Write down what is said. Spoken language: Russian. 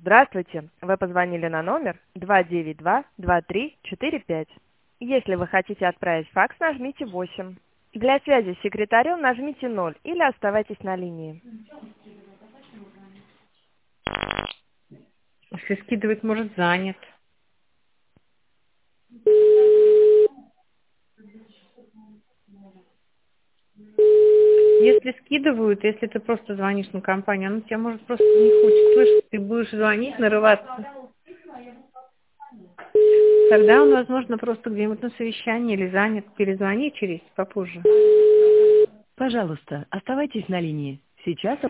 Здравствуйте, вы позвонили на номер 292-2345. Если вы хотите отправить факс, нажмите 8. Для связи с секретарем нажмите 0 или оставайтесь на линии. Если скидывает, может, занят. Если скидывают, если ты просто звонишь на компанию, она тебя, может, просто не хочет слышать, ты будешь звонить, нарываться. Тогда он, возможно, просто где-нибудь на совещании или занят. Перезвони через попозже. Пожалуйста, оставайтесь на линии. Сейчас